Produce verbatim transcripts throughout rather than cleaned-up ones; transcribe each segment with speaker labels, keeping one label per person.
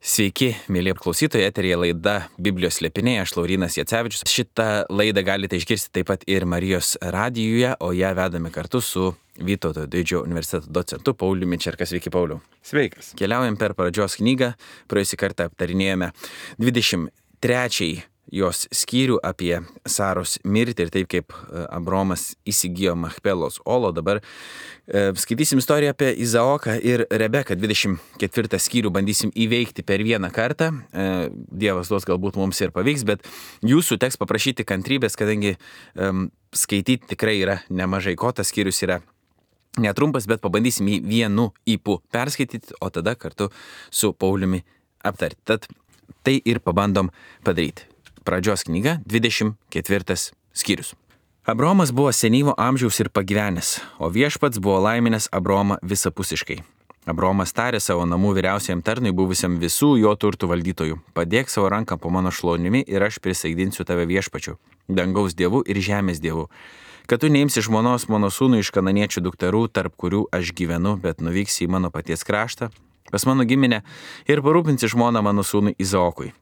Speaker 1: Sveiki, mėly klausytojai, eteryje laida Biblijos slėpiniai, aš Laurynas Jacevičius. Šitą laidą galite išgirsti taip pat ir Marijos radijuje, o ją vedame kartu su Vytauto Didžiojo universiteto docentu Pauliumi Čerka. Sveiki, Pauliau.
Speaker 2: Sveikas.
Speaker 1: Keliaujam per pradžios knygą, praėjusį kartą aptarinėjome dvidešimt trečiąjį jos skyrių apie Saros mirtį ir taip kaip Abromas įsigijo Machpelos olo. Dabar e, skaitysim istoriją apie Izaoką ir Rebeką. dvidešimt ketvirtą skyrių bandysim įveikti per vieną kartą. E, Dievas duos, galbūt mums ir pavyks, bet jūsų teks paprašyti kantrybės, kadangi e, skaityti tikrai yra nemažai, ko tas skyrius yra netrumpas, bet pabandysim jį vienu ypu perskaityti, o tada kartu su Pauliumi aptarti. Tad tai ir pabandom padaryti. Pradžios knyga, dvidešimt ketvirtas skyrius. Abromas buvo senyvo amžiaus ir pagyvenęs, o viešpats buvo laiminęs Abromą visapusiškai. Abromas tarė savo namų vyriausiam tarnui, buvusiam visų jo turtų valdytojų: padėk savo ranką po mano šlaunimi ir aš prisaigdinsiu tave viešpačiu, dangaus dievu ir žemės dievu, kad tu neimsi žmonos mano sūnų iš kananiečių dukterų, tarp kurių aš gyvenu, bet nuvyksi į mano paties kraštą, pas mano giminę, ir parūpinsi žmoną mano sūnui Izaokui.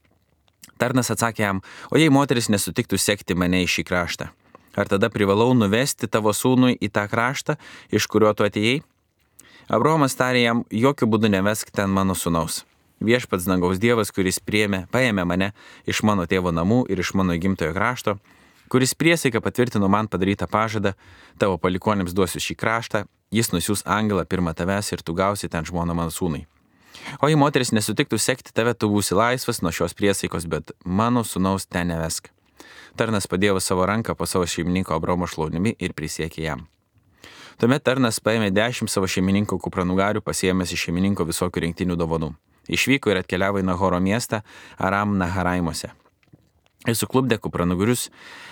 Speaker 1: Tarnas atsakė jam: o jei moteris nesutiktų sekti mane į šį kraštą, ar tada privalau nuvesti tavo sūnui į tą kraštą, iš kurio tu atėjai? Abromas tarė jam: jokių būdų nevesk ten mano sūnaus. Viešpats dangaus dievas, kuris priėmė, paėmė mane iš mano tėvo namų ir iš mano gimtojo krašto, kuris priesaiką patvirtino man padarytą pažadą, tavo palikuonėms duosiu šį kraštą, jis nusiųs angelą pirmą tavęs ir tu gausi ten žmoną mano sūnui. O jei moteris nesutiktų sekti tave, tu būsi laisvas nuo šios priesaikos, bet mano sūnaus ten nevesk. Tarnas padėjo savo ranką po savo šeimininko Abromo šlaunimi ir prisiekė jam. Tuomet tarnas paėmė dešimt savo šeimininko kupranugarių, pasiėmęs iš šeimininko visokių rinktinių dovanų. Išvyko ir atkeliavo į Nahoro miestą Aram Naharaimuose. Ir suklupdė kupranugarius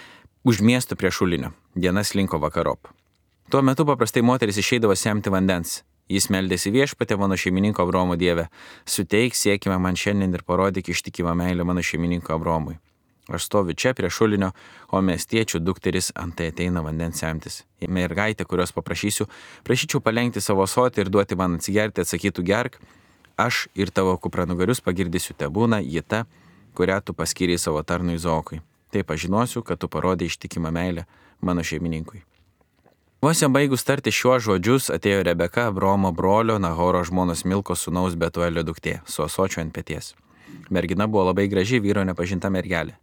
Speaker 1: už miesto prie šulinio. Diena slinko vakarop. Tuo metu paprastai moteris išeidavo semti vandens. Jis meldėsi: viešpatie mano šeimininko Abromo dieve, suteik siekimą man šiandien ir parodyk ištikimą meilę mano šeimininko Abromui. Aš stoviu čia prie šulinio, o miestiečių dukteris antai ateina vandens semtis. Į mergaitę, kurios paprašysiu, prašyčiau palenkti savo ąsotį ir duoti man atsigerti, atsakytų: gerk, aš ir tavo kupranugarius pagirdysiu, tebūna ji ta, kurią tu paskyrei savo tarnui Izaokui. Taip pažinosiu, kad tu parodai ištikimą meilę mano šeimininkui. Vos jam baigus tarti šiuos žodžius, atėjo Rebeka, Abromo brolio, Nahoro žmonos Milkos sūnaus Betuelio duktė, su ąsočiu ant peties. Mergina buvo labai graži, vyro nepažinta mergelė.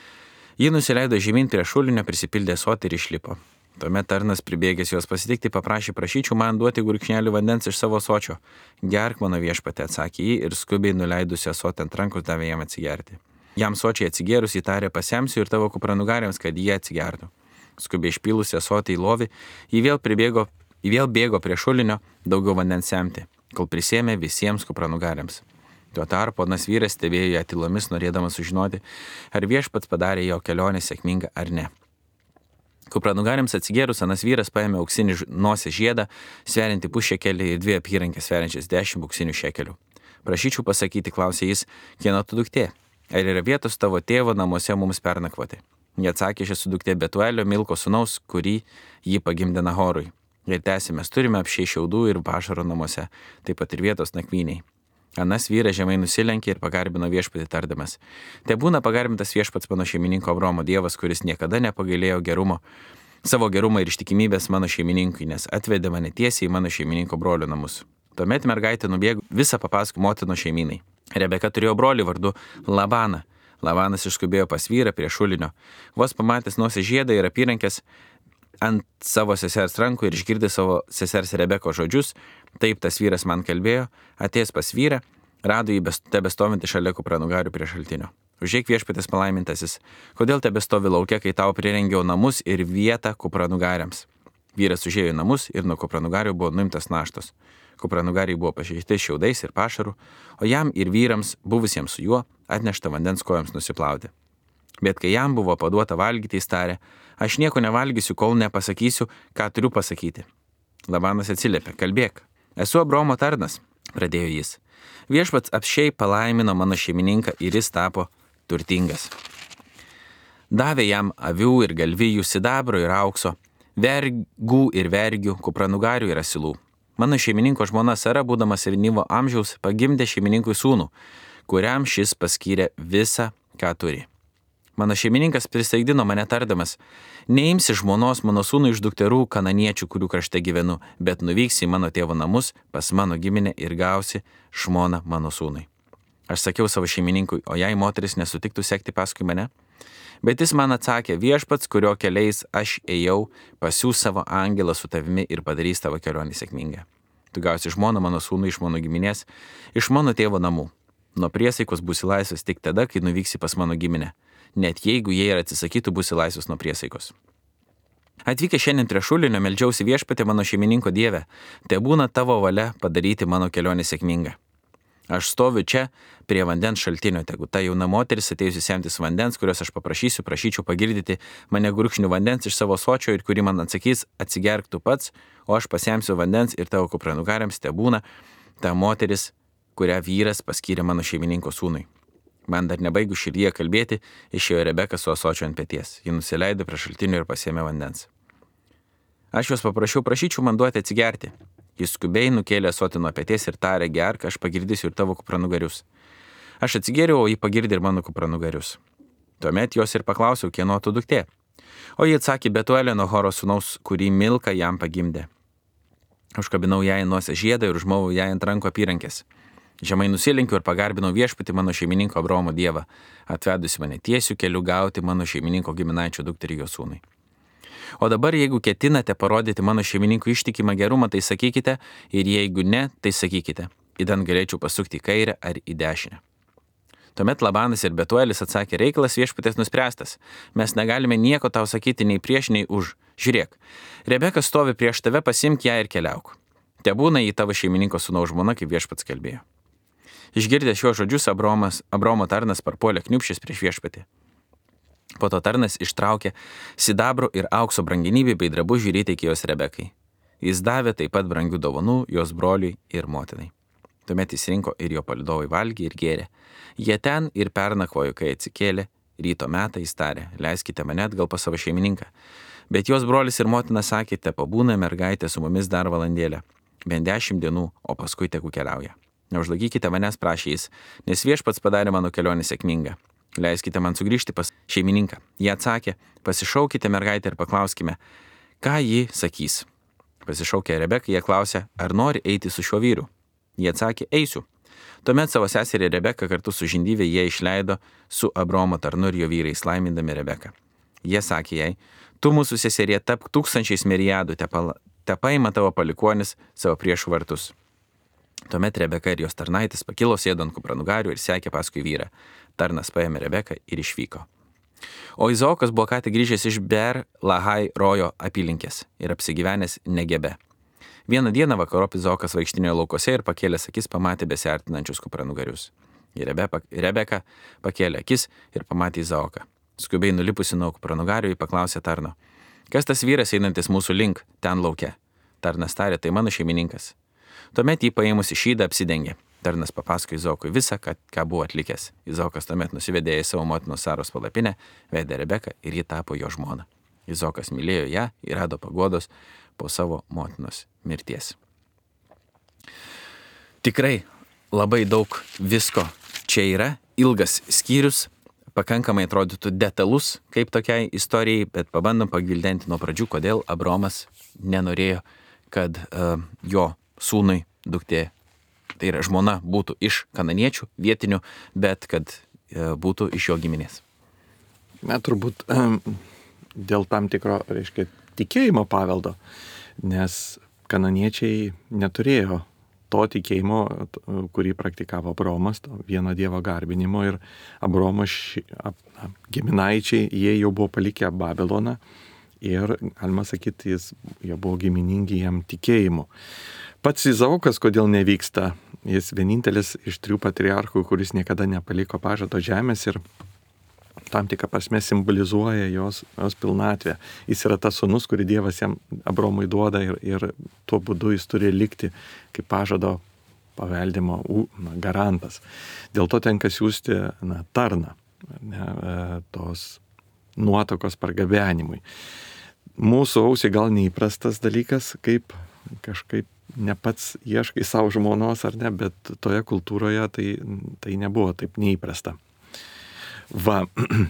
Speaker 1: Ji nusileido žemyn prie šulinio, prisipildė ąsotį ir išlipo. Tuomet tarnas pribėgęs jos pasitikti paprašė: prašyčiau man duoti gurkšnelį vandens iš savo ąsočio. Gerk mano viešpatie, atsakė ji, ir skubiai nuleidusi ąsotį ant rankos davė jam atsigerti. Jam sočiai atsigėrus įtarė: pasiemsiu ir tavo kupranugariams, kad jie atsigertų. Skubiai išpilusi ąsotį į lovį, jį vėl pribėgo, jį vėl bėgo prie šulinio daugiau vandens semti, kol prisėmė visiems kupranugariams. Tuo tarpu anas vyras stebėjo ją tylomis, norėdamas sužinoti, ar viešpats padarė jo kelionę sėkmingą ar ne. Kupranugariams atsigėrus, anas vyras paėmė auksinį nosės žiedą, sveriantį pusšekelį, ir dvi apyrankės sveriančias dešimt auksinių šekelių. Prašyčiau pasakyti, klausė jis, kieno tu duktė? Ar yra vietos tavo tėvo namuose mums pernakvoti? Jie atsakė: aš esu duktė Betuelio, Milkos sūnaus, kurį jį pagimdė Nahorui. Ir tęsė: mes turime apšiai šiaudų ir pašaro namuose, taip pat ir vietos nakvyniai. Anas vyras žemai nusilenkė ir pagarbino viešpatį tardamas: tebūna pagarbintas viešpats mano šeimininko Abromo dievas, kuris niekada nepagailėjo gerumo, savo gerumo ir ištikimybės mano šeimininkui, nes atvedė mane tiesiai į mano šeimininko brolio namus. Tuomet mergaitė nubėgo visą papasakoti motino šeiminai. Rebeka turėjo brolį vardu Labaną. Lavanas išskubėjo pas vyrą prie šulinio. Vos pamatęs nosės žiedą ir apyrankės ant savo sesers rankų ir išgirdė savo sesers Rebekos žodžius: taip tas vyras man kalbėjo, atėjęs pas vyrą, rado jį tebestovintį šalia kupranugarių prie šaltinio. Užeik viešpatės palaimintasis, kodėl tebestovi lauke, kai tau prirengiau namus ir vietą kupranugariams? Vyras užėjo į namus ir nuo kupranugarių buvo nuimtas naštos. Kupranugariai buvo pašeisti šiaudais ir pašaru, o jam ir vyrams, buvusiems su juo, atnešta vandens kojoms nusiplauti. Bet kai jam buvo paduota valgyti, jis tarė: aš nieko nevalgysiu, kol nepasakysiu, ką turiu pasakyti. Labanas atsiliepė: kalbėk. Esu Abromo tarnas, pradėjo jis. Viešpats apsčiai palaimino mano šeimininką ir jis tapo turtingas. Davė jam avių ir galvijų, sidabro ir aukso, vergų ir vergių, kupranugarių ir asilų. Mano šeimininko žmona Sara, būdama senyvo amžiaus, pagimdė šeimininkui sūnų, kuriam šis paskyrė visą, ką turi. Mano šeimininkas prisaigdino mane tardamas, neimsi žmonos mano sūnų iš dukterų kananiečių, kurių krašte gyvenu, bet nuvyksi į mano tėvo namus pas mano giminę ir gausi žmoną mano sūnui. Aš sakiau savo šeimininkui, o jei moteris nesutiktų sekti paskui mane? Bet jis man atsakė, viešpats, kurio keliais aš ėjau, pasiūs savo angelą su tavimi ir padarys tavo kelionę sėkmingą. Tu gausi žmoną mano sūnų iš mano giminės, iš mano tėvo namų. Nuo priesaikos būsi laisvas tik tada, kai nuvyksi pas mano giminę. Net jeigu jie ir atsisakytų, būsi laisvas nuo priesaikos. Atvykę šiandien prie šulinio, meldžiausi viešpatį mano šeimininko Dieve, te būna tavo valia padaryti mano kelionę sėkmingą. Aš stoviu čia prie vandens šaltinio, tegu ta jauna moteris atėjusi semtis vandens, kurios aš paprašysiu, prašyčiau pagirdyti mane gurkšnių vandens iš savo sočio ir kuri man atsakys, atsigerk tu pats, o aš pasemsiu vandens ir tavo kupranugariams te būna ta moteris, kurią vyras paskyrė mano šeimininko sūnui. Man dar nebaigu širdyje kalbėti, išėjo Rebeka su ąsočiu ant peties. Ji nusileido prie šaltinio ir pasėmė vandens. Aš jos paprašiau, prašyčiau man duoti atsigerti. Jis skubiai nukėlė ąsotį nuo peties ir tarė, gerk, aš pagirdysiu ir tavo kupranugarius. Aš atsigėriau, o ji pagirdė ir mano kupranugarius. Tuomet jos ir paklausiau, kieno tu duktė. O ji atsakė, Betuelio nuo Horo sūnaus, kurį Milka jam pagimdė. Užkabinau ją į nosę žiedą ir užmovau ją ant ranko apyrankės. Žemai nusilenkiau ir pagarbinau viešpatį mano šeimininko Abraomo Dievą, atvedusi mane tiesiu keliu gauti mano šeimininko giminaičio dukterį jo sūnui. O dabar, jeigu ketinate parodyti mano šeimininkui ištikimą gerumą, tai sakykite, ir jeigu ne, tai sakykite, idant galėčiau pasukti į kairę ar į dešinę. Tuomet Labanas ir Betuelis atsakė, reikalas viešpatės nuspręstas, mes negalime nieko tau sakyti nei prieš, nei už. Žiūrėk, Rebeka stovi prieš tave, pasimk ją ir keliauk. Te būna į tavo šeimininko sūnaus žmona, kaip viešpats kalbėjo. Išgirdęs šiuos žodžius, Abromas, Abromo tarnas parpuolė kniupščias prieš viešpatį. Po to tarnas ištraukė sidabro ir aukso brangenybę bei drabužių ir įteikė jos Rebekai. Jis davė taip pat brangių dovanų jos broliui ir motinai. Tuomet jis rinko ir jo palydovai valgė ir gėrė. Jie ten ir pernakvojo, kai atsikėlė, ryto metą jis tarė, leiskite mane atgal pas savo šeimininką. Bet jos brolis ir motina sakė, te pabūna mergaitė su mumis dar valandėlę, bent dešimt dienų, o paskui tegu keliauja. Neužlaikykite manęs, prašė jis, nes viešpats padarė mano kelionę sėkmingą. Leiskite man sugrįžti pas šeimininką. Jie atsakė, pasišaukite mergaitę ir paklauskime, ką ji sakys. Pasišaukę Rebeką, jie klausė, ar nori eiti su šiuo vyru. Jie atsakė, eisiu. Tuomet savo seserį Rebeką kartu su žindyvė jie išleido su Abromo tarnu ir jo vyrais, laimindami Rebeką. Jie sakė jai, tu mūsų seserė tapk tūkstančiais miriadų, te paima tavo palikuonis savo priešų vartus. Tuomet Rebeka ir jos tarnaitis pakilo, sėdo ant kupranugarių ir sekė paskui vyrą. Tarnas paėmė Rebeką ir išvyko. O Izaokas buvo ką tik grįžęs iš Ber Lahai Rojo apylinkės ir apsigyvenęs Negebe. Vieną dieną vakarop Izaokas vaikštinėjo laukose ir pakėlęs akis pamatė besiartinančius kupranugarius. Ir Rebeka pakėlė akis ir pamatė Izaoką. Skubiai nulipusi nuo kupranugarių, jį paklausė tarno, kas tas vyras einantis mūsų link, ten lauke? Tarnas tarė, tai mano šeimininkas. Tuomet jį paėmus į šydą apsidengė. Tarnas papasako Izaokui visą, ką, ką buvo atlikęs. Izaokas tuomet nusivedė į savo motinos Saros palapinę, vedė Rebeką ir ji tapo jo žmona. Izaokas mylėjo ją ir rado paguodos po savo motinos mirties. Tikrai labai daug visko čia yra, ilgas skyrius, pakankamai atrodytų detalus kaip tokiai istorijai, bet pabandom pagvildenti nuo pradžių, kodėl Abromas nenorėjo, kad uh, jo sūnui duktė, tai yra žmona, būtų iš kananiečių, vietinių, bet kad e, būtų iš jo giminės.
Speaker 2: Na, turbūt dėl tam tikro, reiškia, tikėjimo paveldo, nes kananiečiai neturėjo to tikėjimo, kurį praktikavo Abromas, to vieno dievo garbinimo, ir Abromo ši, ap, ap, giminaičiai, jie jau buvo palikę Babiloną ir, galima sakyti, jis, jie buvo giminingi jam tikėjimu. Pats Izaokas, kodėl nevyksta, jis vienintelis iš trijų patriarchų, kuris niekada nepaliko pažado žemės ir tam tikrą prasme simbolizuoja jos, jos pilnatvę. Jis yra tas sūnus, kurį Dievas jam Abromui duoda ir, ir tuo būdu jis turi likti kaip pažado paveldimo na, garantas. Dėl to tenka siųsti na, tarną ne, tos nuotokos pargabenimui. Mūsų ausiai gal neįprastas dalykas, kaip kažkaip ne pats ieškai savo žmonos ar ne, bet toje kultūroje tai, tai nebuvo taip neįprasta. Va,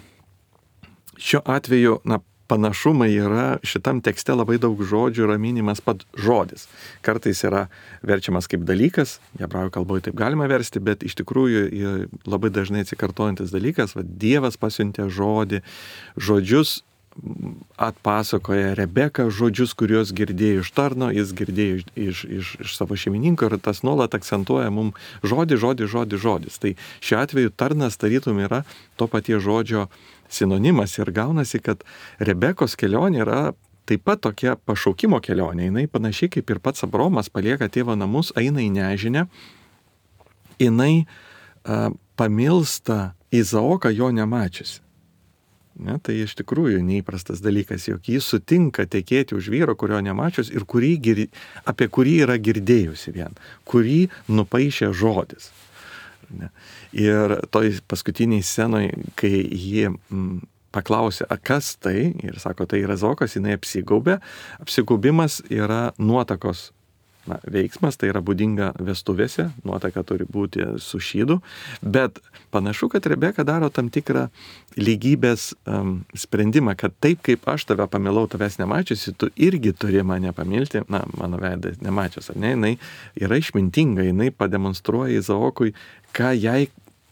Speaker 2: šiuo atveju, na, panašumai yra šitam tekste labai daug žodžių, yra minimas pat žodis. Kartais yra verčiamas kaip dalykas, hebrajų kalboje taip galima versti, bet iš tikrųjų labai dažnai atsikartojantis dalykas, va, Dievas pasiuntė žodį, žodžius atpasakoja Rebeka, žodžius, kuriuos girdėjo iš tarno, jis girdėjo iš, iš, iš, iš savo šeimininko ir tas nuolat akcentuoja mum žodį, žodį, žodį, žodis. Tai šiuo atveju tarnas tarytum yra to paties žodžio sinonimas ir gaunasi, kad Rebekos kelionė yra taip pat tokia pašaukimo kelionė. Jinai panašiai kaip ir pats Abromas palieka tėvo namus, eina į nežinę, jinai a, pamilsta Izaoką jo nemačiusi. Ne, tai iš tikrųjų neįprastas dalykas, jog jis sutinka tekėti už vyro, kurio nemačius ir kurį, apie kurį yra girdėjusi vien, kurį nupaišė žodis. Ne. Ir toj paskutiniai scenoje, kai ji m, paklausė, a kas tai, ir sako, tai yra Izaokas, jinai apsigaubė. Apsigaubimas yra nuotakos na, veiksmas, tai yra būdinga vestuvėse, nuotaka turi būti su šydu, bet panašu, kad Rebeka daro tam tikrą lygybės um, sprendimą, kad taip kaip aš tave pamilau, tavęs nemačiusi, tu irgi turi mane pamilti, na, mano veidas nemačius, ar ne, jinai yra išmintinga, jinai pademonstruoja Izaokui, ką jai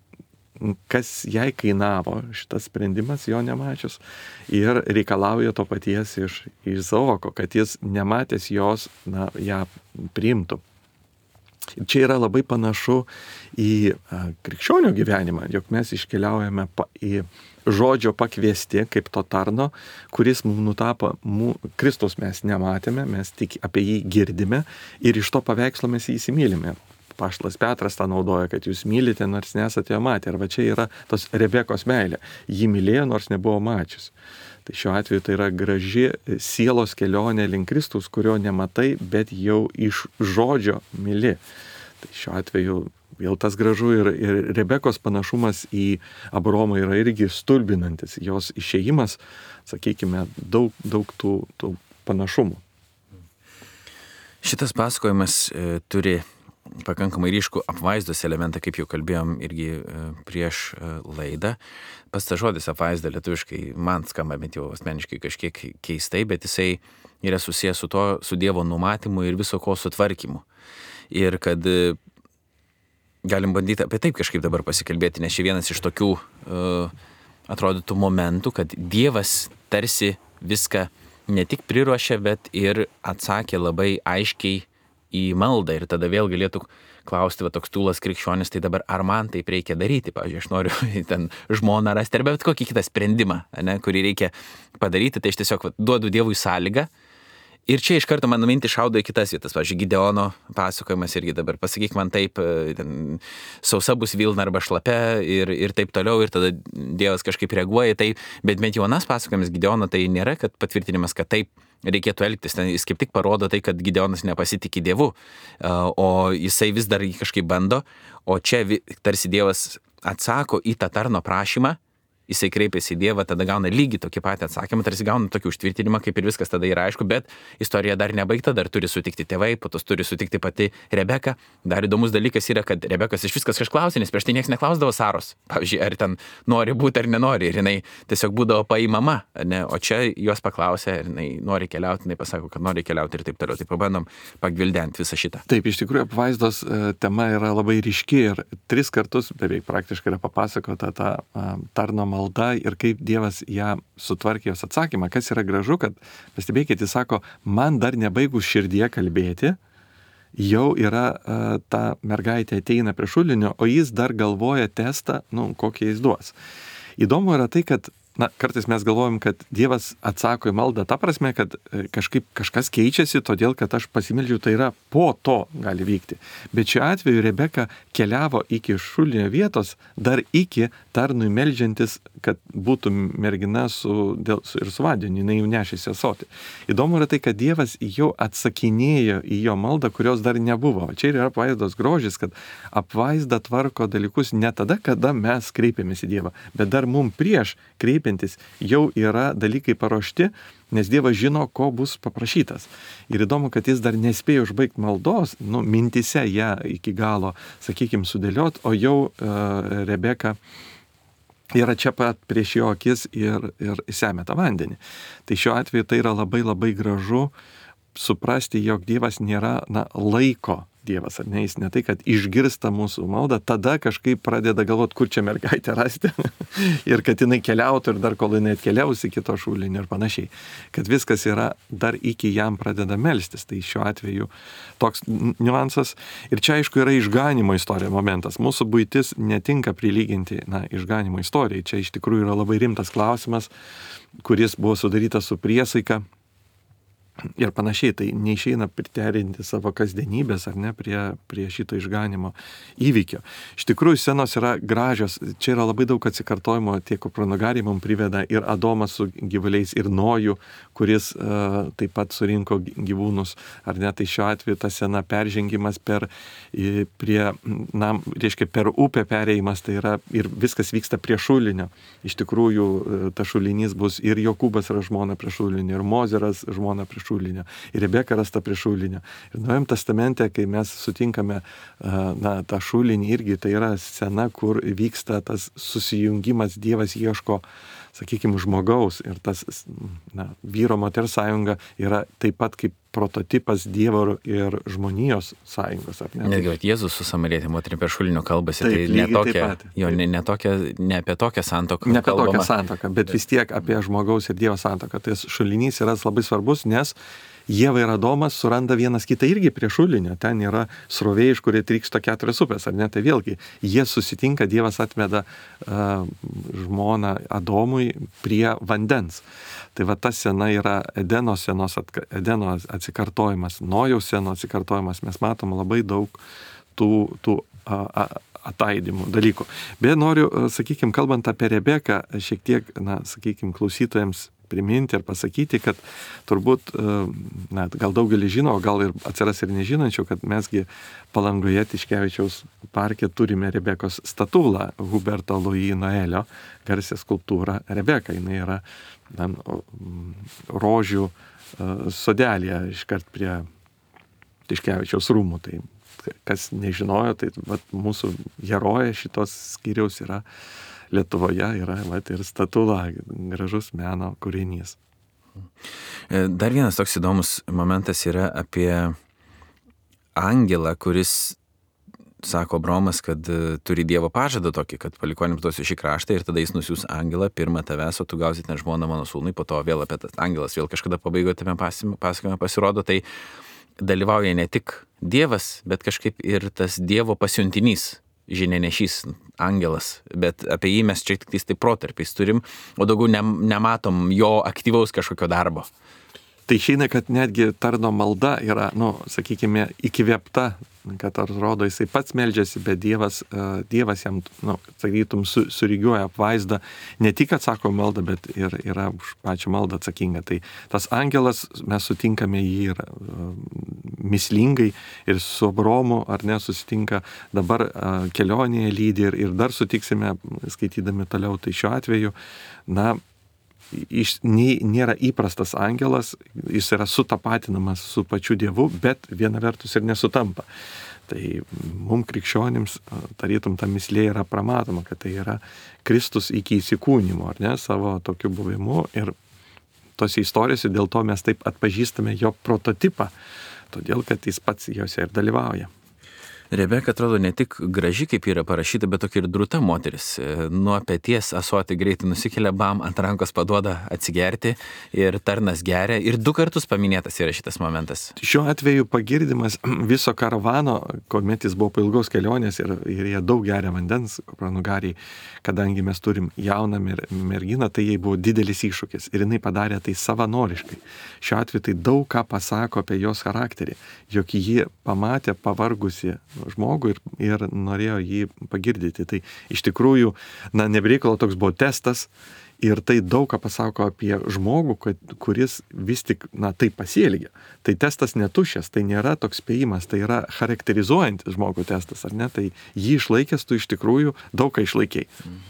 Speaker 2: kas jai kainavo šitas sprendimas jo nemačius ir reikalauja to paties iš Izaoko, kad jis nematęs jos, na, ją priimtų. Ir čia yra labai panašu į a, krikščionių gyvenimą, jog mes iškeliaujame pa, į žodžio pakviesti kaip to tarno, kuris mums nutapo, mū, Kristus mes nematėme, mes tik apie jį girdime ir iš to paveikslo mes jį įsimylime. Paštas Petras tą naudoja, kad jūs mylite, nors nesate jo matę. Ir va čia yra tos Rebekos meilė. Ji mylėjo, nors nebuvo mačius. Tai šiuo atveju tai yra graži sielos kelionė link Kristaus, kurio nematai, bet jau iš žodžio myli. Tai šiuo atveju vėl tas gražu ir, ir Rebekos panašumas į Abromą yra irgi stulbinantis. Jos išėjimas, sakykime, daug, daug tų, tų panašumų.
Speaker 1: Šitas pasakojimas e, turi pakankamai ryškų apvaizdos elementą, kaip jau kalbėjom irgi prieš laidą. Pats tas žodis apvaizda lietuviškai man skamba bent jau asmeniškai kažkiek keistai, bet jisai yra susijęs su to, su Dievo numatymu ir viso ko sutvarkymu. Ir kad galim bandyti apie taip kažkaip dabar pasikalbėti, nes čia vienas iš tokių uh, atrodytų momentų, kad Dievas tarsi viską ne tik priruošė, bet ir atsakė labai aiškiai į maldą ir tada vėl galėtų klausti, va toks tūlas krikščionis, tai dabar ar man taip reikia daryti, pavyzdžiui, aš noriu ten žmoną rasti, ar bet kokį kitą sprendimą, ne, kurį reikia padaryti, tai aš tiesiog va, duodu Dievui sąlygą. Ir čia iš karto mano mintį šaudo į kitas vietas, pavyzdžiui, Gideono pasakojimas irgi dabar, pasakyk man taip, ten, sausa bus vilna arba šlapia ir, ir taip toliau, ir tada Dievas kažkaip reaguoja, tai, bet bent jau anas pasakojimas Gideono tai nėra, kad patvirtinimas, kad taip reikėtų elgtis, jis kaip tik parodo tai, kad Gideonas nepasitikė Dievu, o jisai vis dar jį kažkaip bando, o čia tarsi Dievas atsako į tą tarno prašymą, jisai kreipiasi į Dievą, tada gauna lygiai tokį patį atsakymą, tarsi gauna tokį užtvirtinimą, kaip ir viskas tada yra aišku, bet istorija dar nebaigta, dar turi sutikti tėvai, po to turi sutikti pati Rebeka. Dar įdomus dalykas yra, kad Rebekas iš viskas kažkas klausė, nes prieš tai niekas neklausdavo Saros, pavyzdžiui, ar ten nori būti ar nenori, ir jinai tiesiog būdavo paimama, ne? O čia jos paklausė, ar jinai nori keliauti, jinai pasako, kad nori keliauti ir taip toliau. Tai pabandom pagvildenti visą šitą.
Speaker 2: Taip, iš tikrųjų apvaizdos tema yra labai ryški ir tris kartus beveik praktiškai yra papasakota ta tarno malda ir kaip Dievas ją sutvarkė jos atsakymą. Kas yra gražu, kad, pastebėkite, jis sako, man dar nebaigus širdyje kalbėti, jau yra uh, ta mergaitė ateina prie šulinio, o jis dar galvoja testą, nu, kokį jis duos. Įdomu yra tai, kad na, kartais mes galvojam, kad Dievas atsako į maldą ta prasme, kad kažkaip kažkas keičiasi, todėl kad aš pasimeldžiu, tai yra po to gali vykti. Bet šiuo atveju Rebeka keliavo iki šulinio vietos, dar iki tarnui meldžiantis, kad būtų mergina su, dėl, su, ir su vandeniu, jinai jau nešėsi ąsotį. Įdomu yra tai, kad Dievas jau atsakinėjo į jo maldą, kurios dar nebuvo. Čia yra apvaizdos grožis, kad apvaizda tvarko dalykus ne tada, kada mes kreipiamės į Dievą, bet dar mum prieš kreipiamės slypintis, jau yra dalykai paruošti, nes Dievas žino, ko bus paprašytas. Ir įdomu, kad jis dar nespėjo užbaigti maldos, nu, mintise ją iki galo, sakykime, sudėliot, o jau uh, Rebeka yra čia pat prieš jo akis ir, ir semia tą vandenį. Tai šiuo atveju tai yra labai labai gražu suprasti, jog Dievas nėra, na, laiko Dievas, ar ne, jis ne tai, kad išgirsta mūsų maldą, tada kažkaip pradeda galvoti, kur čia mergaitę rasti ir kad jinai keliautų ir dar kol jinai atkeliaus iki to šulinio ir panašiai. Kad viskas yra dar iki jam pradeda melstis. Tai šiuo atveju toks niuansas. Ir čia aišku yra išganimo istorija momentas. Mūsų buitis netinka prilyginti, na, išganimo istorijai. Čia iš tikrųjų yra labai rimtas klausimas, kuris buvo sudarytas su priesaika. Ir panašiai, tai neišeina priterinti savo kasdienybės, ar ne, prie, prie šito išganimo įvykio. Iš tikrųjų, scenos yra gražios, čia yra labai daug atsikartojimo, tiek Kupranugariai mums priveda ir Adomas su gyvuliais, ir Nojų, kuris uh, taip pat surinko gyvūnus, ar ne, tai šiuo atveju ta scena peržengimas per, prie, na, reiškia, per upę perėjimas, tai yra, ir viskas vyksta prie šulinio. Iš tikrųjų, ta šulinys bus ir Jokūbas yra žmona prie šulinio, ir Mozeras žmona prie šulinio, ir Rebeka rasta prie šulinio. Ir Naujam testamente, kai mes sutinkame na, tą šulinį, irgi tai yra scena, kur vyksta tas susijungimas, Dievas ieško, sakykime, žmogaus, ir tas na, vyro moters sąjunga yra taip pat kaip prototipas Dievo ir žmonijos sąjungos.
Speaker 1: Netgi Jėzus su samarietė moterim prie šulinio kalbasi,
Speaker 2: taip,
Speaker 1: tai ne, tokia, jo, ne, ne, tokia, ne apie tokią santuoką.
Speaker 2: Ne apie tokią santuoką, bet vis tiek apie žmogaus ir Dievo santuoką. Tai šulinys yra labai svarbus, nes Ieva ir Adomas suranda vienas kitą irgi prie šulinio. Ten yra srovė, iš kurie trykšta keturias upės, ar ne? Tai vėlgi, jie susitinka, Dievas atveda uh, žmoną Adomui prie vandens. Tai va ta scena yra Edeno scenos, atka, Edeno atsikartojimas, Nojaus scenos atsikartojimas. Mes matom labai daug tų, tų uh, ataidimų dalykų. Beje, noriu, sakykime, kalbant apie Rebeką, šiek tiek, na, sakykime, klausytojams priminti ir pasakyti, kad turbūt, na, gal daugelis žino, gal ir atsiras ir nežinančių, kad mesgi Palangoje Tiškevičiaus parke turime Rebekos statulą, Huberto Louis Noelio, garsią skulptūrą Rebeka. Jis yra na, rožių sodelėje iškart prie Tiškevičiaus rūmų. Tai kas nežinojo, tai vat, mūsų herojė šitos skyriaus yra Lietuvoje, yra vat, ir statula, gražus meno kūrinys.
Speaker 1: Dar vienas toks įdomus momentas yra apie angelą, kuris sako Abromas, kad turi Dievo pažadą tokį, kad palikuonims duosiu šį kraštą ir tada jis nusiūs angelą, pirmą tavęs, o tu gausi ten žmoną mano sūnui, po to vėl apie tas angelas, vėl kažkada pabaigoje tame pasakojime pasirodo, tai dalyvauja ne tik Dievas, bet kažkaip ir tas Dievo pasiuntinys, žinianešys, angelas, bet apie jį mes čia tik tai protarpiais turim, o daugiau ne, nematom jo aktyvaus kažkokio darbo.
Speaker 2: Tai išeina, kad netgi tarno malda yra, nu, sakykime, įkvėpta, kad atrodo jisai pats meldžiasi, bet Dievas, uh, Dievas jam, nu, sakytum, su, surigiuoja apvaizdą, ne tik atsako maldą, bet ir yra už pačią maldą atsakinga. Tai tas angelas, mes sutinkame jį ir uh, mislingai ir su Abromu, ar ne, susitinka dabar uh, kelionėje lydi ir, ir dar sutiksime, skaitydami toliau. Tai šiuo atveju, na, Iš, nėra įprastas angelas, jis yra sutapatinamas su pačiu Dievu, bet viena vertus ir nesutampa. Tai mums krikščionims, tarytum, ta mislė yra pramatoma, kad tai yra Kristus iki įsikūnymo, ar ne, savo tokiu buvimu. Ir tose istorijose dėl to mes taip atpažįstame jo prototipą, todėl kad jis pats jose ir dalyvauja.
Speaker 1: Rebeka atrodo ne tik graži, kaip yra parašyta, bet tokia ir drūta moteris. Nuo peties ąsotį greitai nusikelia, bam, ant rankos paduoda atsigerti ir tarnas geria. Ir du kartus paminėtas yra šitas momentas.
Speaker 2: Šiuo atveju pagirdimas viso karavano, kuomet jis buvo po ilgos kelionės ir, ir jie daug geria vandens, Kupranugariai, kadangi mes turim jauną mer, merginą, tai jai buvo didelis iššūkis ir jinai padarė tai savanoriškai. Šiuo atveju tai daug ką pasako apie jos charakterį, jog ji pamatė pavargusi žmogų ir, ir norėjo jį pagirdyti. Tai iš tikrųjų, na, nebereikalo toks buvo testas ir tai daug ką pasako apie žmogų, kad, kuris vis tik, na, taip pasielgia. Tai testas netušęs, tai nėra toks spėjimas, tai yra charakterizuojantis žmogų testas, ar ne? Tai jį išlaikęs tu iš tikrųjų daug ką išlaikiai.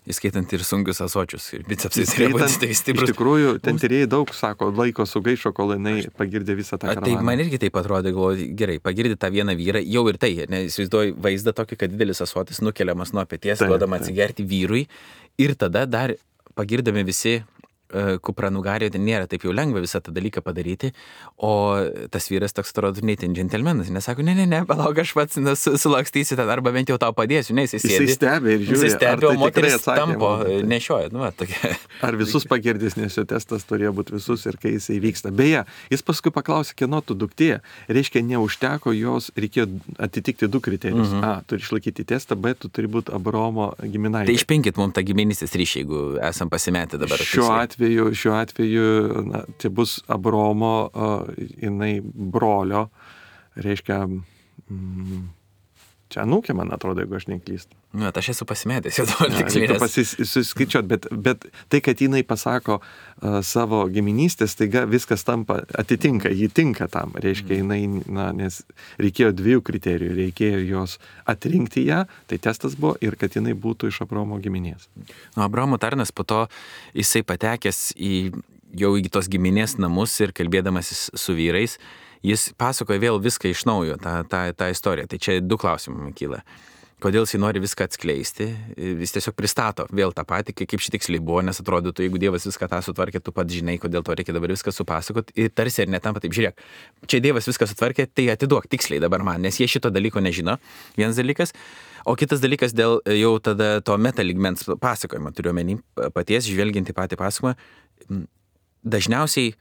Speaker 1: Įskaitant ir sunkius asočius, ir bicepsai turėjo būti tai stiprus.
Speaker 2: Iš tikrųjų, ten tyrėjai daug sako, laiko sugaišo, kol jinai pagirdė visą tą karavaną.
Speaker 1: Tai man irgi taip atrodė, galvoju, gerai, pagirdė tą vieną vyrą, jau ir tai, nes įsivaizduoju vaizdą tokį, kad didelis asotis nukeliamas nuo peties, duodama atsigerti vyrui ir tada dar pagirdami visi kupranugarijo, ten nėra taip jau lengva visą tą dalyką padaryti, o tas vyras toks atrodo neįtin džentelmenas, nesako, ne, ne, ne, palauk, aš pats sulakstysiu ten, arba bent jau tau padėsiu, ne, jis sėdi.
Speaker 2: Jis stebi ir žiūri,
Speaker 1: jis stebi, o
Speaker 2: tai
Speaker 1: moteris tampo, nešioja, nu, va, tokia.
Speaker 2: Ar visus pagirdys, nes jo testas turėjo būti visus ir kai jisai vyksta. Beje, jis paskui paklausė, kieno tu duktė, reiškia, neužteko jos, reikėjo atitikti du kriterijus. Mhm. A, turi išlaikyti testą, B, tu turi būti Abraomo giminaitė.
Speaker 1: Tai išpinkit mums tą giminystės ryšį, jeigu esam pasimetę dabar.
Speaker 2: Šiuo atveju Šiuo atveju, na, tai bus Abraomo, uh, jinai brolio, reiškia, mm, čia anūkė, man atrodo, jeigu aš neklystu.
Speaker 1: Nu, aš esu pasimetęs, jau dabar tiksliai.
Speaker 2: Reikia pasiskaičiuoti, bet, bet tai, kad jinai pasako uh, savo giminystės, taiga viskas tampa, atitinka, jį tinka tam. Reiškia, jinai, na, nes reikėjo dviejų kriterijų, reikėjo jos atrinkti ją, tai testas buvo, ir kad jinai būtų iš Abraomo giminės.
Speaker 1: Nu, Abraomo tarnas po to jisai patekęs į jau į tos giminės namus ir kalbėdamasis su vyrais, jis pasakoja vėl viską iš naujo, tą, tą, tą istoriją. Tai čia du klausimai kyla. Kodėl jis nori viską atskleisti, jis tiesiog pristato vėl tą patį, kaip ši tiksliai buvo, nes atrodytų, jeigu Dievas viską tą sutvarkė, tu pat žinai, kodėl to reikia dabar viską supasakot, ir tarsi ir netampa taip, žiūrėk, čia Dievas viską sutvarkė, tai atiduok tiksliai dabar man, nes jie šito dalyko nežino, vienas dalykas, o kitas dalykas dėl jau tada to metaligmens pasakojimo, turiu omeny paties, žvelgiant į patį pasakojimą, dažniausiai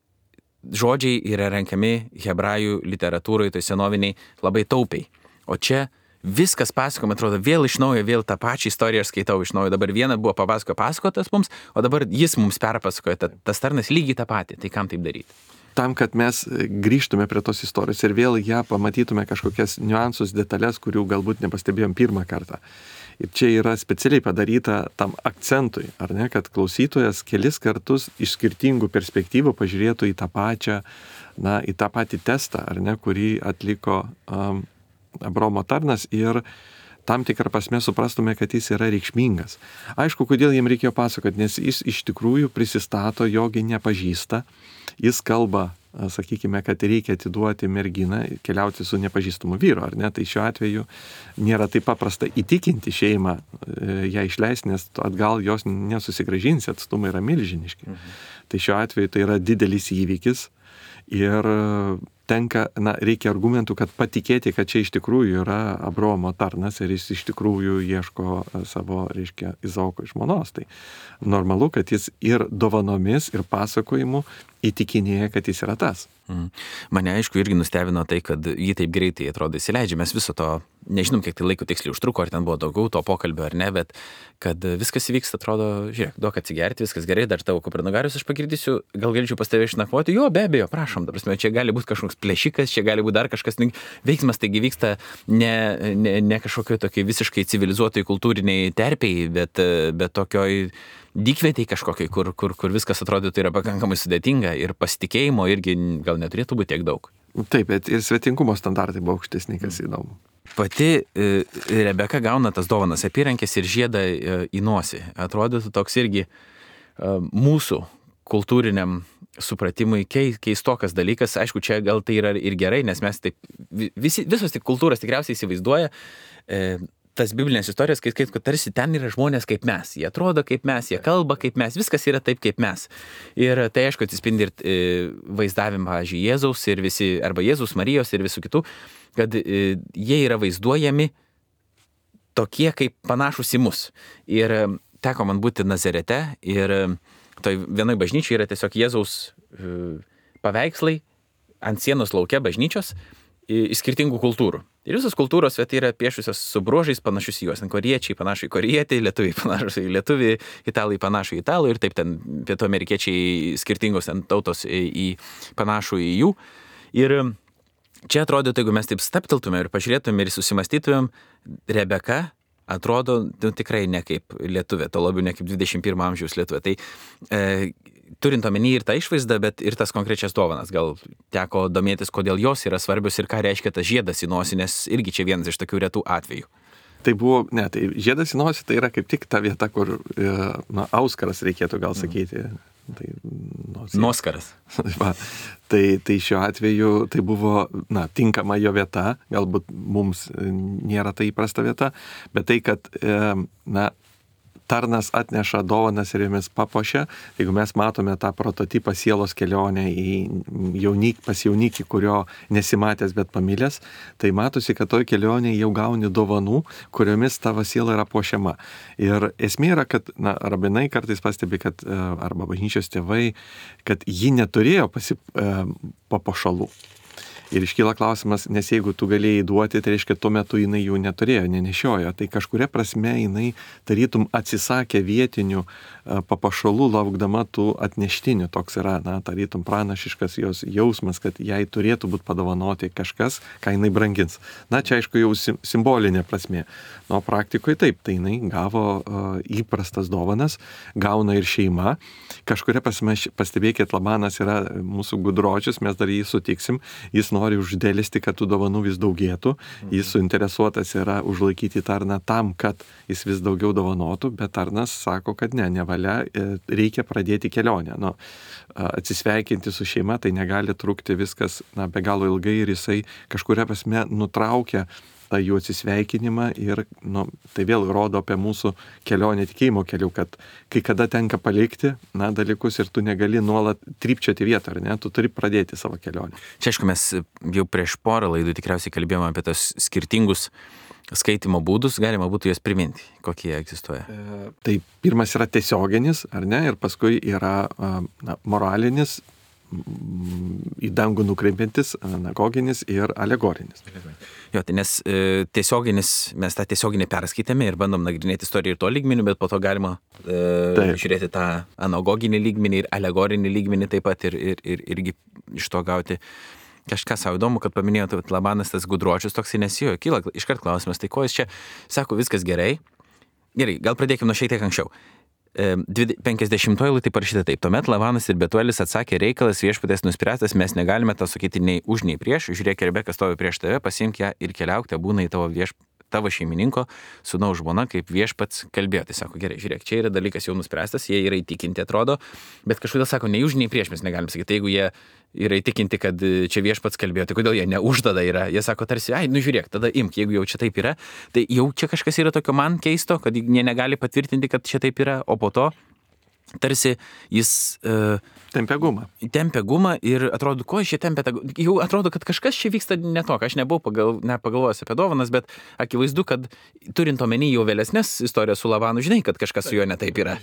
Speaker 1: žodžiai yra renkami hebrajų literatūroje, tai senoviniai labai taupiai, o čia viskas pasakoma, atrodo, vėl iš naujo, vėl tą pačią istoriją aš skaitau iš naujo. Dabar viena buvo papasakojo pasakotas mums, o dabar jis mums perpasakoja, ta, tas tarnas lygiai tą patį. Tai kam taip daryti?
Speaker 2: Tam, kad mes grįžtume prie tos istorijos ir vėl ją pamatytume kažkokias niuansus, detalės, kurių galbūt nepastebėjom pirmą kartą. Ir čia yra specialiai padaryta tam akcentui, ar ne, kad klausytojas kelis kartus iš skirtingų perspektyvų pažiūrėtų į tą pačią, na, į tą patį testą, ar ne, kurį atliko um, Abraomo tarnas ir tam tikrą prasme suprastume, kad jis yra reikšmingas. Aišku, kodėl jam reikėjo pasakoti, nes jis iš tikrųjų prisistato, jogi nepažįsta, jis kalba, sakykime, kad reikia atiduoti merginą, keliauti su nepažįstamu vyru, ar ne, tai šiuo atveju nėra taip paprasta įtikinti šeimą ją išleisti, nes atgal jos nesusigrąžinsi, atstumai yra milžiniški. Mhm. Tai šiuo atveju tai yra didelis įvykis ir tenka, na, reikia argumentų, kad patikėti, kad čia iš tikrųjų yra Abraomo tarnas ir jis iš tikrųjų ieško savo, reiškia, Izaoko žmonos. Tai normalu, kad jis ir dovanomis, ir pasakojimu įtikinėja, kad jis yra tas.
Speaker 1: Mm. Mane aišku irgi nustebino tai, kad jį taip greitai atrodo įsileidžia. Mes viso to, nežinom, kiek tai laiko tiksliai užtruko, ar ten buvo daugiau to pokalbio ar ne, bet kad viskas įvyksta, atrodo, žiūrėk, duok atsigerti, viskas gerai, dar tavo kupranugarius aš pagirdysiu, gal galėčiau pas tave išnakvoti, jo, be abejo, prašom, ta prasme, čia gali būti kažkoks plėšikas, čia gali būti dar kažkas, veiksmas taigi vyksta ne, ne, ne kažkokioj tokiai visiškai civilizuotojai kultūriniai terpiai, bet, bet tokioj dykvietiai kažkokiai, kur, kur, kur viskas atrodytų yra pakankamai sudėtinga ir pasitikėjimo irgi gal neturėtų būti tiek daug.
Speaker 2: Taip, bet ir svetingumo standartai buvo aukštesni, kas įdomu.
Speaker 1: Pati e, Rebeka gauna tas dovanas apyrankės ir žiedą e, į nosį. Atrodytų toks irgi e, mūsų kultūriniam supratimui keistokas dalykas. Aišku, čia gal tai yra ir gerai, nes mes taip, visi, visos tik kultūros tikriausiai įsivaizduoja e, tas biblinės istorijas, kai skait, kad tarsi ten yra žmonės kaip mes. Jie atrodo kaip mes, jie kalba kaip mes, viskas yra taip kaip mes. Ir tai aišku atsispindi ir e, vaizdavimą, pavyzdžiui, Jėzaus ir visi, arba Jėzaus, Marijos ir visų kitų, kad e, jie yra vaizduojami tokie kaip panašus į mus. Ir e, teko man būti Nazarete ir e, toj vienoj bažnyčiai yra tiesiog Jėzaus e, paveikslai ant sienos lauke bažnyčios iš skirtingų kultūrų. Ir visos kultūros tai yra piešusios su bruožais panašius į juos. Koriečiai panašų į korietį, lietuviai panašus į lietuvį, italai panašų į italų ir taip ten pietų amerikiečiai skirtingos ten tautos į panašų į jų. Ir čia atrodo, jeigu mes taip stapteltume ir pažiūrėtume ir susimastytumėm, Rebeka atrodo nu, tikrai ne kaip lietuvė, to labiau ne kaip dvidešimt pirmo amžiaus lietuvė. Tai e, turint omeny ir tą išvaizdą, bet ir tas konkrečias dovanas. Gal teko domėtis, kodėl jos yra svarbios ir ką reiškia tas žiedas į nosį, nes irgi čia vienas iš tokių retų atvejų.
Speaker 2: Tai buvo, ne, tai žiedas į nosį tai yra kaip tik ta vieta, kur, na, auskaras reikėtų gal sakyti. Tai, nosį.
Speaker 1: Noskaras.
Speaker 2: Va, tai, tai šiuo atveju tai buvo, na, tinkama jo vieta, galbūt mums nėra tai įprasta vieta, bet tai, kad, na, tarnas atneša dovanas ir jomis papuošia. Jeigu mes matome tą prototipą sielos kelionę į jaunik, pas jaunikį, kurio nesimatęs, bet pamilęs, tai matosi, kad toj kelionėje jau gauni dovanų, kuriomis tavo siela yra puošiama. Ir esmė yra, kad, na, rabinai kartais pastebi, kad, arba bažnyčios tėvai, kad ji neturėjo pasi, papuošalų. Ir iškyla klausimas, nes jeigu tu galėjai duoti, tai reiškia, tuo metu jinai jų neturėjo, nenešiojo. Tai kažkuria prasme jinai tarytum atsisakė vietinių papuošalų, laukdama tų atneštinių. Toks yra, na, tarytum pranašiškas jos jausmas, kad jai turėtų būti padovanoti kažkas, ką jinai brangins. Na, čia aišku jau simbolinė prasmė. Nu, praktikoje taip, tai jinai gavo uh, įprastas dovanas, gauna ir šeima. Kažkuria prasme, pastebėkit, Labanas yra mūsų gudročius, mes dar jį sutiksim, jis nori uždėlisti, kad tų dovanų vis daugėtų, jis suinteresuotas yra užlaikyti tarną tam, kad jis vis daugiau dovanotų, bet tarnas sako, kad ne, nevalia, reikia pradėti kelionę. Nu, atsisveikinti su šeima, tai negali trukti viskas, na, be galo ilgai ir jisai kažkuria prasme nutraukia tą jų atsisveikinimą ir, nu, tai vėl rodo apie mūsų kelionę tikėjimo keliu, kad kai kada tenka palikti, na, dalykus ir tu negali nuolat trypčioti vietą, ar ne, tu turi pradėti savo kelionę.
Speaker 1: Čia, aišku, mes jau prieš porą laidų tikriausiai kalbėjome apie tos skirtingus skaitimo būdus, galima būtų jas priminti, kokie egzistuoja.
Speaker 2: E, tai pirmas yra tiesioginis, ar ne, ir paskui yra, na, moralinis, į dangų nukreipiantis, anagoginis ir alegorinis.
Speaker 1: Jo, tai nes e, tiesioginis, mes tą tiesioginį perskaitėme ir bandom nagrinėti istoriją ir to lygmenį, bet po to galima e, žiūrėti tą anagoginį lygmenį ir alegorinį lygmenį taip pat ir, ir, ir irgi iš to gauti kažką savo įdomu, kad paminėjote, kad Labanas tas gudročius toksai nesijo. Kyla iškart klausimas, tai ko jis čia sako, viskas gerai. Gerai, gal pradėkime nuo šiek tiek anksčiau. penkiasdešimtoji eilutė parašyta taip. Tuomet Lavanas ir Betuelis atsakė, reikalas viešpatės nuspręstas, mes negalime tą sakyti nei už, nei prieš. Žiūrėk, Rebeka stovi prieš tave, pasiimk ją ir keliauk, te būna į tavo, vieš, tavo šeimininko sūnaus žmona, kaip viešpats kalbėjo. Tai sako, gerai, žiūrėk, čia yra dalykas jau nuspręstas, jie yra įtikinti, atrodo, bet kažkodėl sako, nei už, nei prieš mes negalim sakyti. Tai jeigu jie yra įtikinti, kad čia viešpats kalbėjo, tai kodėl jie ne už tada yra? Jie sako tarsi, ai, nu žiūrėk, tada imk, jeigu jau čia taip yra. Tai jau čia kažkas yra tokio man keisto, kad jie negali patvirtinti, kad čia taip yra, o po to tarsi jis uh,
Speaker 2: tempia gumą.
Speaker 1: Tempia gumą ir atrodo, ko iš čia tempia, jau atrodo, kad kažkas čia vyksta ne to, aš nebuvau pagal, nepagalvojęs apie dovanas, bet akivaizdu, kad turint omeny jau vėlesnės istorijas su Lavanu, žinai, kad kažkas su juo netaip yra.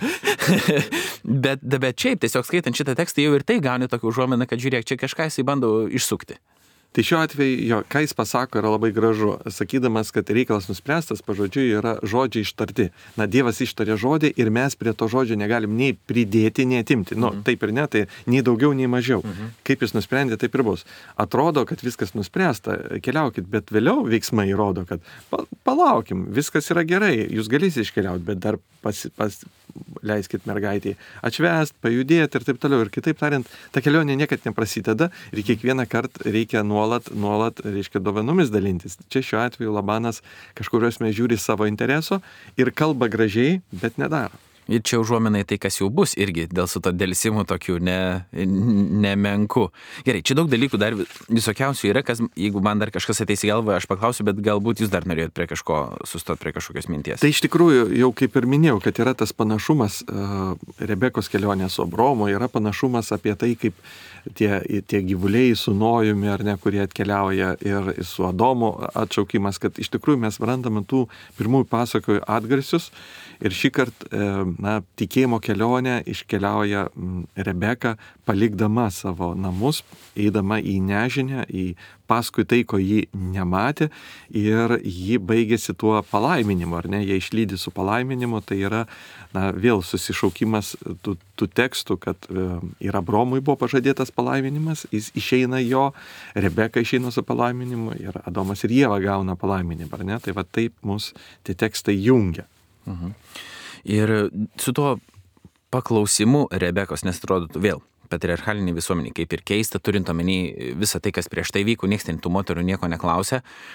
Speaker 1: bet, bet šiaip, tiesiog skaitant šitą tekstą jau ir tai gauni tokį užuomeną, kad žiūrėk, čia kažką jisai bando išsukti.
Speaker 2: Tai šiuo atveju, jo, ką jis pasako, yra labai gražu, sakydamas, kad reikalas nuspręstas, pažodžiui, yra žodžiai ištarti. Na, Dievas ištarė žodį ir mes prie to žodžio negalim nei pridėti, nei atimti. Nu, mhm. taip ir ne, tai nei daugiau, nei mažiau. Mhm. Kaip jis nusprendė, taip ir bus. Atrodo, kad viskas nuspręsta, keliaukit, bet vėliau veiksmai įrodo, kad palaukim, viskas yra gerai, jūs galėsite iškeliauti, bet dar pas, pas, leiskit mergaitį atšvęst, pajudėti ir taip toliau. Ir kitaip tariant, ta kelionė niekad neprasideda ir kiekvieną kartą reikia nuolat, nuolat, reiškia, dovanomis dalintis. Čia šiuo atveju Labanas kažkurios mes žiūri savo intereso ir kalba gražiai, bet nedaro.
Speaker 1: Ir čia užuomenai tai, kas jau bus irgi dėl su to dėlsimu tokių ne, nemenku. Gerai, čia daug dalykų dar visokiausių yra, kas, jeigu man dar kažkas ateis į galvą, aš paklausiu, bet galbūt jūs dar norėjot prie kažko sustot, prie kažkokios minties.
Speaker 2: Tai iš tikrųjų, jau kaip ir minėjau, kad yra tas panašumas uh, Rebekos kelionė su Abromu, yra panašumas apie tai, kaip tie, tie gyvuliai su Nojumi, ar ne, kurie atkeliauja ir su Adomu atšaukimas, kad iš tikrųjų mes randame tų pirmųjų pasakojų atgarsius. Ir šį kartą, na, tikėjimo kelionę iškeliauja Rebeka, palikdama savo namus, eidama į nežinę, į paskui tai, ko ji nematė, ir ji baigėsi tuo palaiminimu, ar ne, jie išlydi su palaiminimu, tai yra, na, vėl susišaukimas tų, tų tekstų, kad ir Abromui buvo pažadėtas palaiminimas, jis išeina jo, Rebeka išeina su palaiminimu, ir Adomas ir Ieva gauna palaiminimą, ar ne, tai va taip mus tie tekstai jungia.
Speaker 1: Mhm. Ir su tuo paklausimu Rebekos, nes atrodo vėl patriarchalinė visuomenė, kaip ir keista, turint omeny visą tai, kas prieš tai vyko, nieks ten tų moterų nieko neklausė,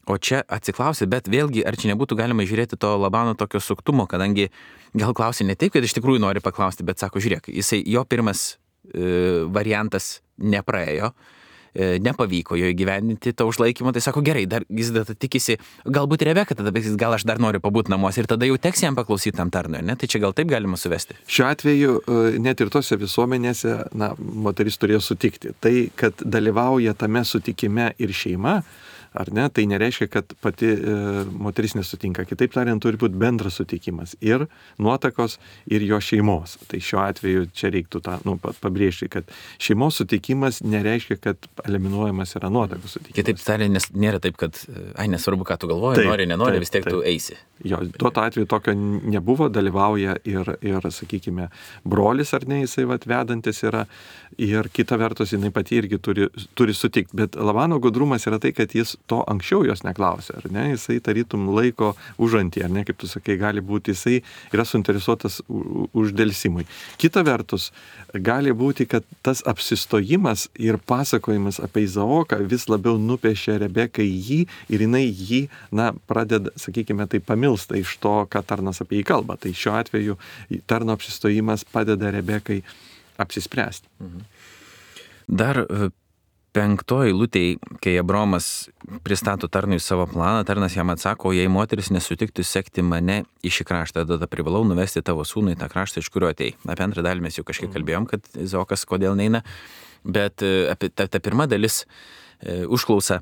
Speaker 1: O čia atsiklausė, bet vėlgi, ar čia nebūtų galima žiūrėti to Labano tokio suktumo, kadangi gal klausė ne taip, kad iš tikrųjų nori paklausti, bet sako, žiūrėk, jisai, jo pirmas e, variantas nepraėjo, e, nepavyko jo įgyvendinti to užlaikymo, tai sako, gerai, dar jis dar tikisi, galbūt Rebeka tada, bet jis gal aš dar noriu pabūti namuose ir tada jau teks jam paklausyti tam tarnui, ne? Tai čia gal taip galima suvesti.
Speaker 2: Šiuo atveju net ir tose visuomenėse, na, moteris turėjo sutikti. Tai, kad dalyvauja tame sutikime ir šeima, ar ne, tai nereiškia, kad pati e, moteris nesutinka. Kitaip tariant, turi būti bendras sutikimas ir nuotakos, ir jo šeimos. Tai šiuo atveju čia reiktų tą, nu, pabrėžti, kad šeimos sutikimas nereiškia, kad eliminuojamas yra nuotakos sutikimas.
Speaker 1: Kitaip tariant, nes nėra taip, kad, ai, nesvarbu, ką tu galvoji, taip, nori, nenori, taip, vis tiek taip. Tu eisi.
Speaker 2: Jo, tuo atveju tokio nebuvo, dalyvauja ir, ir sakykime, brolis, ar ne, jisai vat, vedantis yra, ir kita vertus, jinai pati irgi turi, turi sutikti. Bet Labano gudrumas yra tai, kad jis to anksčiau jos neklausė, ar ne, jisai tarytum laiko užantį, ar ne, kaip tu sakai, gali būti, jisai yra suinteresuotas uždelsimui. Kita vertus, gali būti, kad tas apsistojimas ir pasakojimas apie Izaoką vis labiau nupiešia Rebekai jį ir jinai jį, na, pradeda, sakykime, tai pamilsta iš to, ką tarnas apie jį kalba. Tai šiuo atveju tarno apsistojimas padeda Rebekai apsispręsti.
Speaker 1: Mhm. Dar penktoj eilutėj, kai Abromas pristato tarnui savo planą, tarnas jam atsako, jei moteris nesutiktų sekti mane į šį kraštą, tada privalau nuvesti tavo sūnų į tą kraštą, iš kurio atėjai. Apie antrą dalį mes jau kažkiek kalbėjom, kad Izaokas kodėl neina, bet apie ta, ta pirma dalis e, užklausa,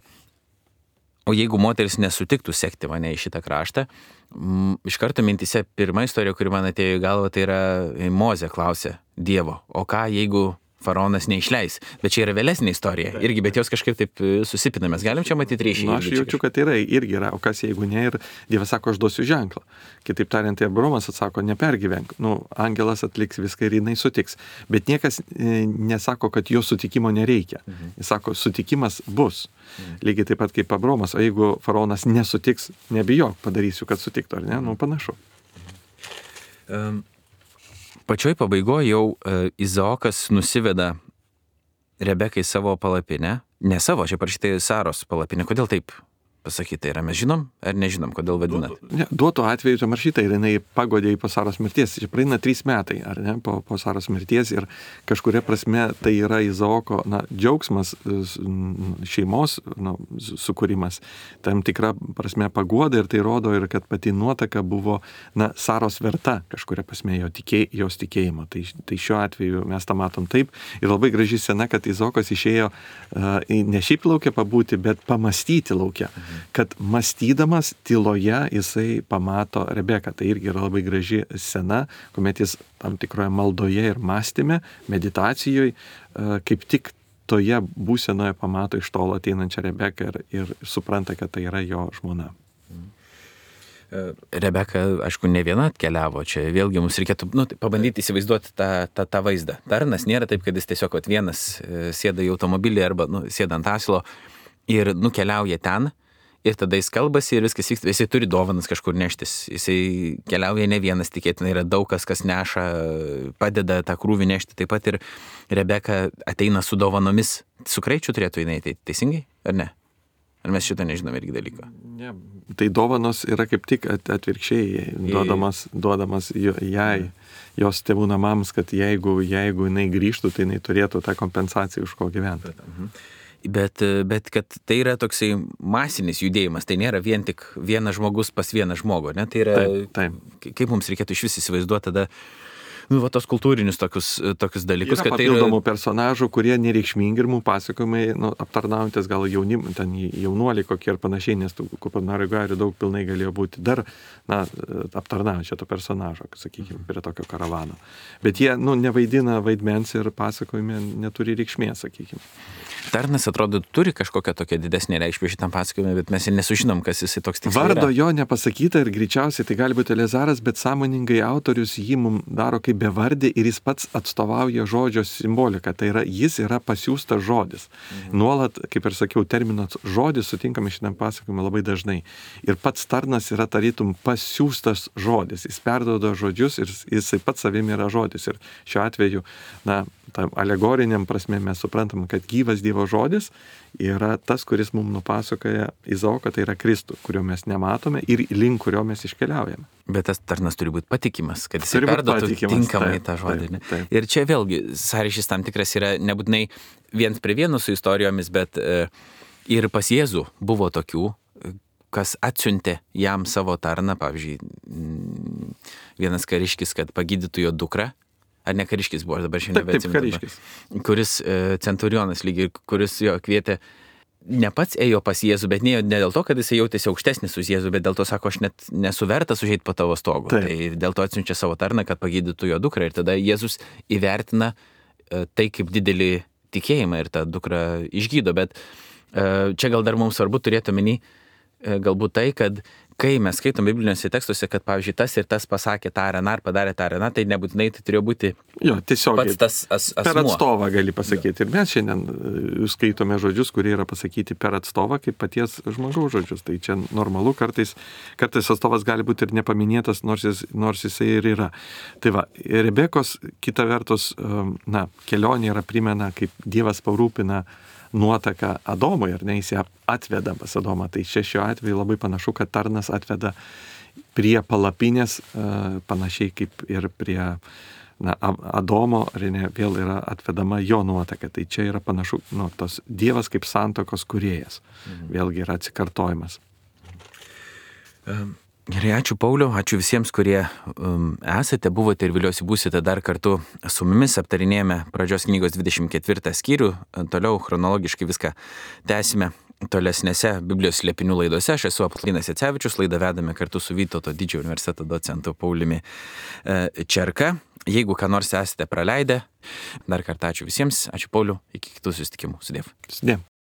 Speaker 1: o jeigu moteris nesutiktų sekti mane į šitą kraštą, m, iš karto mintise pirma istorija, kuri man atėjo į galvą, tai yra Mozė klausė Dievo, o ką jeigu faraonas neišleis. Bet čia yra vėlesnė istorija. Irgi, bet jos kažkaip taip susipina. Mes galim čia matyti ryšį.
Speaker 2: Na, aš jaučiu, kad yra, irgi yra. O kas jeigu ne? Ir Dievas sako, aš duosiu ženklą. Kitaip tariant, Abromas atsako, nepergyvenk. Nu, angelas atliks viską ir jinai sutiks. Bet niekas e, nesako, kad jo sutikimo nereikia. Mhm. Jis sako, sutikimas bus. Mhm. Lygiai taip pat kaip Abromas. O jeigu faraonas nesutiks, nebijok, padarysiu, kad sutiktų. Ar ne? Nu, panašu.
Speaker 1: Mhm. Um. Pačioj pabaigoje jau e, Izaokas nusiveda Rebekai savo palapinę. Ne savo, čia parašyta Saros palapinė. Kodėl taip pasakyti yra? Mes žinom ar nežinom, kodėl vadinat?
Speaker 2: Ne, duotų atveju čia maršyta ir jinai pagodė po Saros mirties. Čia praeina trys metai, ar ne, po, po Saros mirties ir kažkuria prasme tai yra Izaoko, na, džiaugsmas, šeimos, na, sukūrimas. Tam tikra prasme paguoda ir tai rodo ir kad pati nuotaka buvo, na, Saros verta kažkuria prasme jo tikėj, jos tikėjimo. Tai, tai šiuo atveju mes tą matom taip. Ir labai graži scena, kad Izaokas išėjo uh, ne šiaip laukia pabūti, bet pamastyti laukia. Mhm. Kad mąstydamas tyloje jisai pamato Rebeką. Tai irgi yra labai graži scena, kuomet jis tam tikroje maldoje ir mąstyme, meditacijoje, kaip tik toje būsenoje pamato iš tolo ateinančią Rebeką ir, ir supranta, kad tai yra jo žmona.
Speaker 1: Rebeka, aišku, ne viena atkeliavo čia, vėlgi mums reikėtų nu, pabandyti įsivaizduoti tą, tą, tą vaizdą. Tarnas nėra taip, kad jis tiesiog vat, vienas sėda į automobilį arba nu, sėda ant asilo ir nukeliauja ten. Ir tada jis kalbasi ir viskas vyksta, jisai turi dovanas kažkur neštis, jisai keliauja ne vienas, tikėtina yra daug kas, kas neša, padeda tą krūvį nešti, taip pat ir Rebeka ateina su dovanomis, su kraičiu turėtų jinai, tai teisingai, ar ne? Ar mes šitą nežinome irgi dalyko?
Speaker 2: Ne, tai dovanos yra kaip tik atvirkščiai, duodamas, duodamas jai, jos tėvų namams, kad jeigu, jeigu jinai grįžtų, tai jinai turėtų tą kompensaciją už ko gyventi.
Speaker 1: Mhm. Bet, bet kad tai yra toksai masinis judėjimas, tai nėra vien tik vienas žmogus pas vieną žmogų, ne? Tai yra,
Speaker 2: taip, taip.
Speaker 1: Kaip mums reikėtų iš vis įsivaizduoti tada, nu, va, tos kultūrinius tokius, tokius dalykus.
Speaker 2: Yra papildomų tai yra... personažų, kurie nereikšmingi ir mūsų pasakojimai, nu, aptarnaujantis gal jaunim, ten jaunuoliai kokie ir panašiai, nes tų Kupanarigarių daug pilnai galėjo būti dar, na, aptarnaujančio to personažo, sakykime, prie tokio karavano. Bet jie, nu, nevaidina vaidmens ir pasakojime neturi reikšmės, sakykime.
Speaker 1: Tarnas, atrodo, turi kažkokią tokią didesnį reikšmę šitam pasakojimui, bet mes ir nesužinom, kas jisai toks tiksliai yra.
Speaker 2: Vardo jo nepasakyta ir greičiausiai tai gali būti Eleazaras, bet sąmoningai autorius jį mums daro kaip bevardį ir jis pats atstovauja žodžio simboliką. Tai yra, jis yra pasiųstas žodis. Mhm. Nuolat, kaip ir sakiau, terminas žodis sutinkame šitam pasakojimui labai dažnai. Ir pats tarnas yra tarytum pasiųstas žodis. Jis perduoda žodžius ir jisai pats savimi yra žodis. Ir šiuo atveju, na, tam alegoriniam prasme mes suprantam, kad gyvas Dievas Dievo žodis yra tas, kuris mums nupasakoja Izaoką, tai yra Kristų, kurio mes nematome ir link kurio mes iškeliaujame.
Speaker 1: Bet tas tarnas turi būti patikimas, kad jis
Speaker 2: Turi būt
Speaker 1: perduotų
Speaker 2: patikimas,
Speaker 1: tinkamai
Speaker 2: taip,
Speaker 1: tą žodį.
Speaker 2: taip,
Speaker 1: ne?
Speaker 2: taip.
Speaker 1: Ir čia vėlgi sąryšis tam tikras yra nebūtinai viens prie vieno su istorijomis, bet e, ir pas Jėzų buvo tokių, kas atsiuntė jam savo tarną, pavyzdžiui, mm, vienas kariškis, kad pagydytų jo dukrą, ar ne kariškis buvo, aš dabar šiandien
Speaker 2: Taip, taip, kariškis.
Speaker 1: kuris e, centurionas lygiai, kuris jo kvietė, ne pats ėjo pas Jėzų, bet ne, ne dėl to, kad jis jautėsi aukštesnis už Jėzų, bet dėl to sako, aš net nesu vertas užeiti po tavo stogu.
Speaker 2: Taip.
Speaker 1: Tai dėl to atsiunčia savo tarną, kad pagydytų jo dukrą. Ir tada Jėzus įvertina e, tai kaip didelį tikėjimą ir tą dukrą išgydo. Bet e, čia gal dar mums svarbu turėti omeny e, galbūt tai, kad kai mes skaitom bibliniuose tekstuose, kad, pavyzdžiui, tas ir tas pasakė tą ar aną, ar padarė tą ar aną, tai nebūtinai tai turėjo būti
Speaker 2: Jo, tiesiog
Speaker 1: pats tas as,
Speaker 2: per
Speaker 1: asmuo.
Speaker 2: atstovą gali pasakyti. Ir mes šiandien e, skaitome žodžius, kurie yra pasakyti per atstovą, kaip paties žmogaus žodžius. Tai čia normalu, kartais, kartais atstovas gali būti ir nepaminėtas, nors, jis, nors jisai ir yra. Tai va, Rebekos kita vertus, e, na, kelionė yra primena, kaip Dievas parūpina nuotaką Adomui, ar ne, jis ją atveda pas Adomą. Tai čia šiuo atveju labai panašu, kad tarnas atveda prie palapinės, panašiai kaip ir prie na, Adomo, ar ne, vėl yra atvedama jo nuotaka. Tai čia yra panašu, nu, tos Dievas kaip santokos kūrėjas. Mhm. Vėlgi yra atsikartojimas.
Speaker 1: Um. Gerai, ačiū Pauliau, ačiū visiems, kurie um, esate, buvote ir viliuosi būsite dar kartu su mumis. Aptarinėjame pradžios knygos dvidešimt ketvirtą skyrių, toliau chronologiškai viską tęsime tolesnėse Biblijos slėpinių laidose. Aš esu Apollinas Jacevičius, laidą vedame kartu su Vytauto Didžiojo universiteto docentu Pauliumi Čerka. Jeigu ką nors esate praleidę, dar kartą ačiū visiems, ačiū Pauliau, iki kitų susitikimų. Sudiev.
Speaker 2: Sudiev.